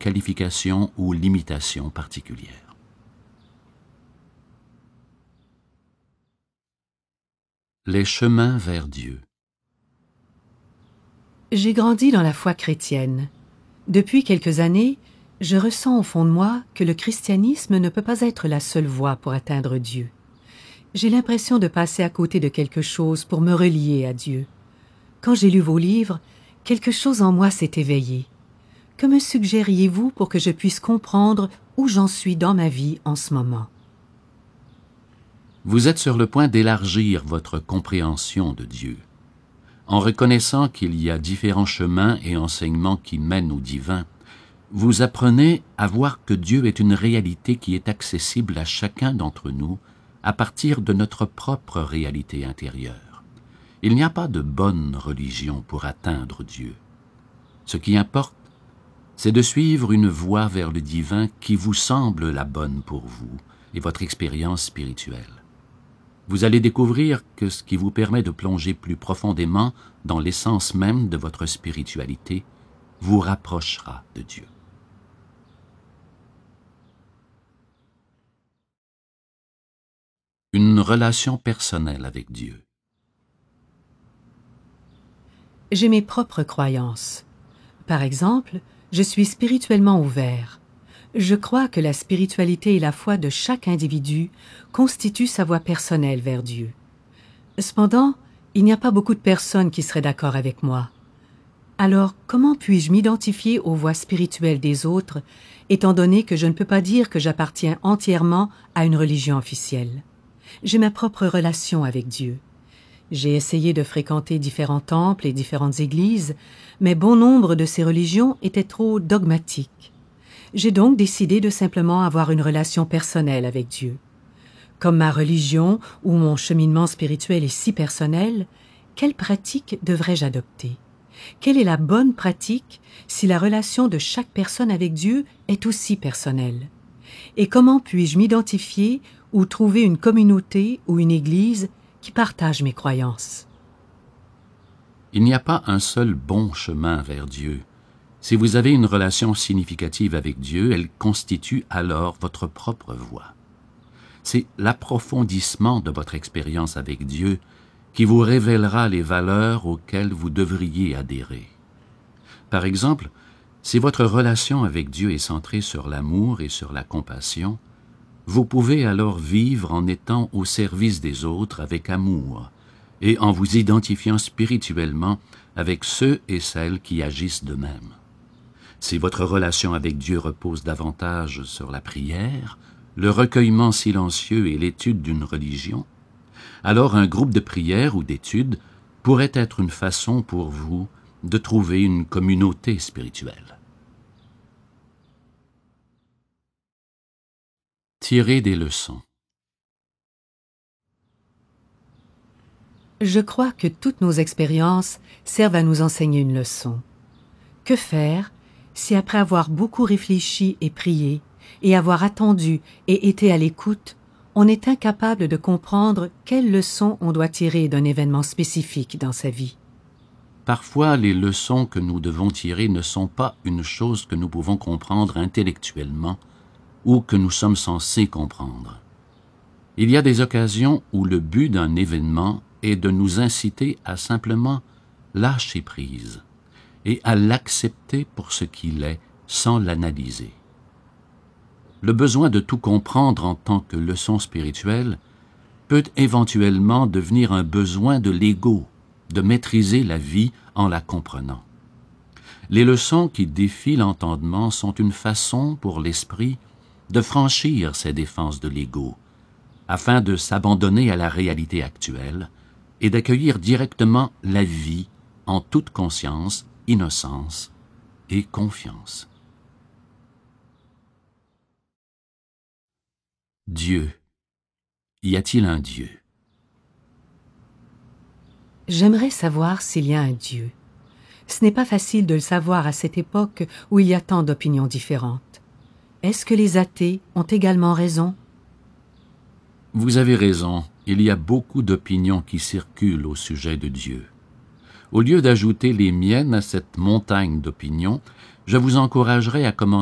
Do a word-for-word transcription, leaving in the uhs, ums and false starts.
qualification ou limitation particulière. Les chemins vers Dieu. J'ai grandi dans la foi chrétienne. Depuis quelques années, je ressens au fond de moi que le christianisme ne peut pas être la seule voie pour atteindre Dieu. J'ai l'impression de passer à côté de quelque chose pour me relier à Dieu. Quand j'ai lu vos livres, quelque chose en moi s'est éveillé. Que me suggériez-vous pour que je puisse comprendre où j'en suis dans ma vie en ce moment? Vous êtes sur le point d'élargir votre compréhension de Dieu. En reconnaissant qu'il y a différents chemins et enseignements qui mènent au divin, vous apprenez à voir que Dieu est une réalité qui est accessible à chacun d'entre nous à partir de notre propre réalité intérieure. Il n'y a pas de bonne religion pour atteindre Dieu. Ce qui importe, c'est de suivre une voie vers le divin qui vous semble la bonne pour vous et votre expérience spirituelle. Vous allez découvrir que ce qui vous permet de plonger plus profondément dans l'essence même de votre spiritualité vous rapprochera de Dieu. Une relation personnelle avec Dieu. J'ai mes propres croyances. Par exemple, je suis spirituellement ouvert. Je crois que la spiritualité et la foi de chaque individu constituent sa voie personnelle vers Dieu. Cependant, il n'y a pas beaucoup de personnes qui seraient d'accord avec moi. Alors, comment puis-je m'identifier aux voies spirituelles des autres, étant donné que je ne peux pas dire que j'appartiens entièrement à une religion officielle? J'ai ma propre relation avec Dieu. J'ai essayé de fréquenter différents temples et différentes églises, mais bon nombre de ces religions étaient trop dogmatiques. J'ai donc décidé de simplement avoir une relation personnelle avec Dieu. Comme ma religion ou mon cheminement spirituel est si personnel, quelle pratique devrais-je adopter? Quelle est la bonne pratique si la relation de chaque personne avec Dieu est aussi personnelle? Et comment puis-je m'identifier ou trouver une communauté ou une église qui partage mes croyances? Il n'y a pas un seul bon chemin vers Dieu. Si vous avez une relation significative avec Dieu, elle constitue alors votre propre voie. C'est l'approfondissement de votre expérience avec Dieu qui vous révélera les valeurs auxquelles vous devriez adhérer. Par exemple, si votre relation avec Dieu est centrée sur l'amour et sur la compassion, vous pouvez alors vivre en étant au service des autres avec amour et en vous identifiant spirituellement avec ceux et celles qui agissent de même. Si votre relation avec Dieu repose davantage sur la prière, le recueillement silencieux et l'étude d'une religion, alors un groupe de prière ou d'études pourrait être une façon pour vous de trouver une communauté spirituelle. Tirer des leçons. Je crois que toutes nos expériences servent à nous enseigner une leçon. Que faire si après avoir beaucoup réfléchi et prié, et avoir attendu et été à l'écoute, on est incapable de comprendre quelle leçon on doit tirer d'un événement spécifique dans sa vie? Parfois, les leçons que nous devons tirer ne sont pas une chose que nous pouvons comprendre intellectuellement ou que nous sommes censés comprendre. Il y a des occasions où le but d'un événement est de nous inciter à simplement lâcher prise et à l'accepter pour ce qu'il est sans l'analyser. Le besoin de tout comprendre en tant que leçon spirituelle peut éventuellement devenir un besoin de l'ego, de maîtriser la vie en la comprenant. Les leçons qui défient l'entendement sont une façon pour l'esprit de franchir ces défenses de l'ego, afin de s'abandonner à la réalité actuelle et d'accueillir directement la vie en toute conscience, innocence et confiance. Dieu. Y a-t-il un Dieu? J'aimerais savoir s'il y a un Dieu. Ce n'est pas facile de le savoir à cette époque où il y a tant d'opinions différentes. Est-ce que les athées ont également raison? Vous avez raison, il y a beaucoup d'opinions qui circulent au sujet de Dieu. Au lieu d'ajouter les miennes à cette montagne d'opinions, je vous encouragerai à commencer